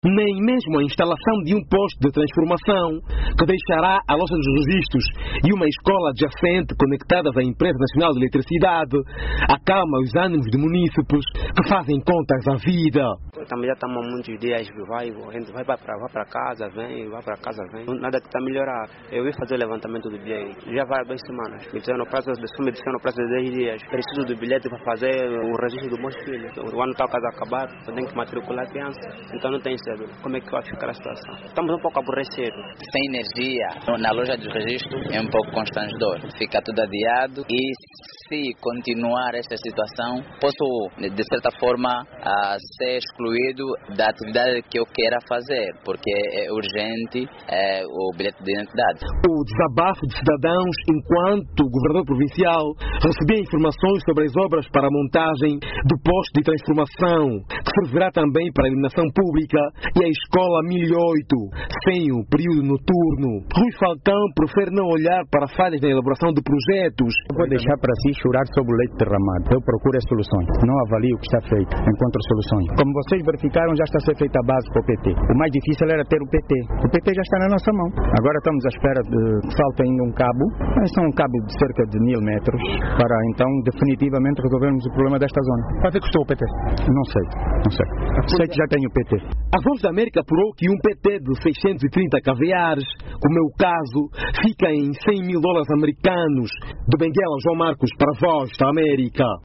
nem mesmo a instalação de um posto de transformação que deixará a loja dos registros e uma escola adjacente conectadas à Empresa Nacional de Eletricidade acalma os ânimos de munícipes que fazem contas à vida. Também já estamos há muitos dias, a gente vai para casa, vem, nada que está a melhorar. Eu vim fazer o levantamento do dia, já vai há 2 semanas. Me disseram no prazo de 10 dias. Preciso do bilhete para fazer o registro do meu filho. O ano está quase a acabar, eu tenho que matricular a criança, então não tem cédula. Como é que vai ficar a situação? Estamos um pouco aborrecidos. Sem energia na loja de registro é um pouco constrangedor. Fica tudo adiado e se continuar esta situação, posso, de certa forma, ser excluído da atividade que eu queira fazer, porque é urgente o bilhete de identidade. O desabafo de cidadãos enquanto o governador provincial recebia informações sobre as obras para a montagem do posto de transformação, que servirá também para a iluminação pública, e a escola 1008, sem o período noturno. Rui Falcão prefere não olhar para falhas na elaboração de projetos. Eu vou deixar para si chorar sobre o leite derramado. Eu procuro as soluções. Não avalio o que está feito. Encontro soluções. Como vocês verificaram, já está a ser feita a base para o PT. O mais difícil era ter o PT. O PT já está na nossa mão. Agora estamos à espera de que falte ainda um cabo. Esse é um cabo de cerca de 1000 metros para então definitivamente resolvermos o problema desta zona. Quanto é que custou o PT? Não sei. Sei que já tenho o PT. A Voz da América apurou que um PT de 630 caviares, como é o caso, fica em $100.000 americanos. Do Benguela João Marcos para a Voz da América.